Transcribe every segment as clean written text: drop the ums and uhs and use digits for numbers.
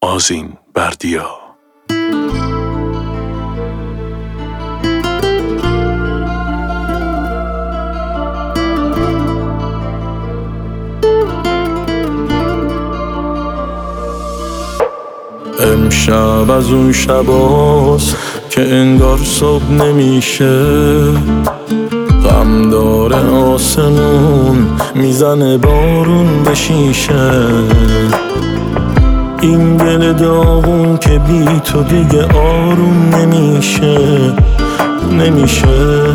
آذین بردیا. امشب از اون شباست که انگار صبح نمیشه، غم داره آسمون، میزنه بارون به شیشه. این دل داغون که بی تو دیگه آروم نمیشه.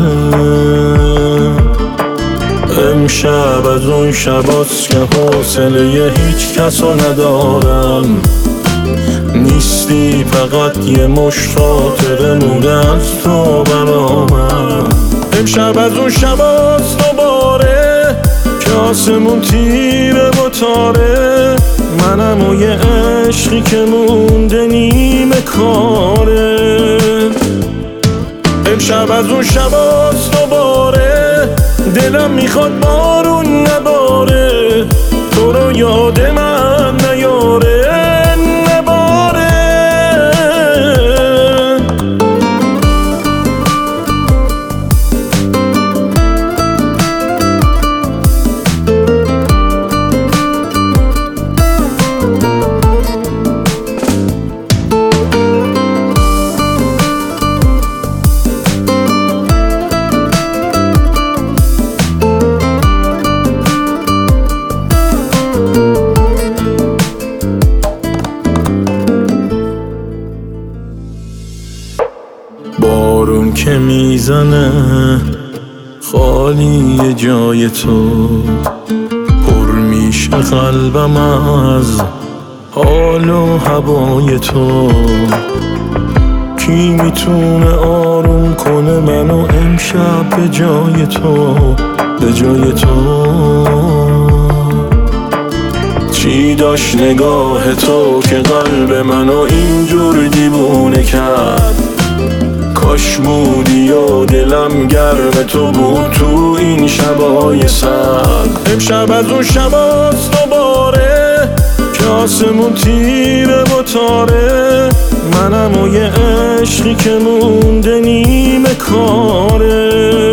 امشب از اون شباست که حوصله هیچ کسو ندارم، نیستی فقط یه مشت خاطره مونده از تو برامم. امشب از اون شباست دوباره که آسمون تیره و تاره، منم و یه عشقی که مونده نیمه کاره. امشب از اون شباست دوباره دلم میخواد بارون نباره، تو رو یاد من نیاره. بارون که میزنه خالی جای تو، پر میشه قلبم از حال و هوای تو. کی میتونه آروم کنه منو امشب به جای تو. چی داشت نگاه تو که قلب منو اینجور دیوونه کرد؟ کاش بودی و دلم گرم تو بود تو این شبای سرد. امشب از اون شباست دوباره که آسمون تیره و تاره، منم و یه عشقی که مونده نیمه کاره.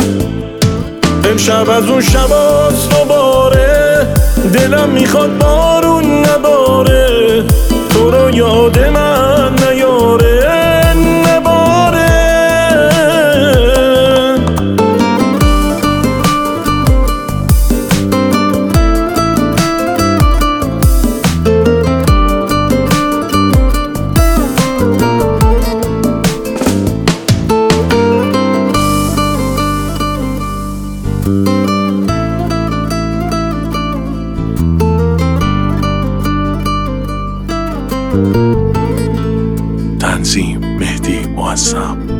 امشب از اون شباست دوباره دلم میخواد بارون نباره، تو رو یاد من نیاره. تنظیم مهدی معظم.